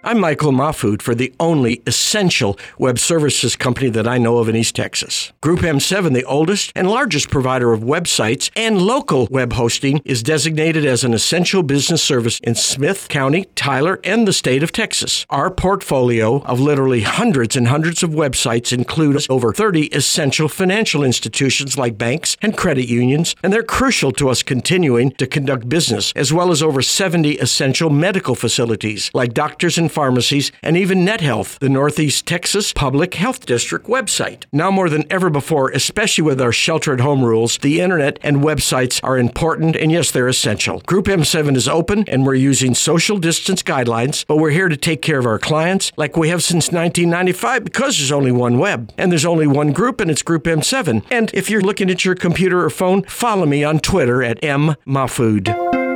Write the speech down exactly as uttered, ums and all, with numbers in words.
I'm Michael Mahfood for the only essential web services company that I know of in East Texas. Group M seven, the oldest and largest provider of websites and local web hosting, is designated as an essential business service in Smith County, Tyler, and the state of Texas. Our portfolio of literally hundreds and hundreds of websites includes over thirty essential financial institutions like banks and credit unions, and they're crucial to us continuing to conduct business, as well as over seventy essential medical facilities like doctors and pharmacies, and even NetHealth, the Northeast Texas Public Health District website. Now more than ever before, especially with our shelter-at-home rules, the internet and websites are important, and yes, they're essential. Group M seven is open, and we're using social distance guidelines, but we're here to take care of our clients like we have since nineteen ninety-five, because there's only one web, and there's only one group, and it's Group M seven. And if you're looking at your computer or phone, follow me on Twitter at M Mahfood.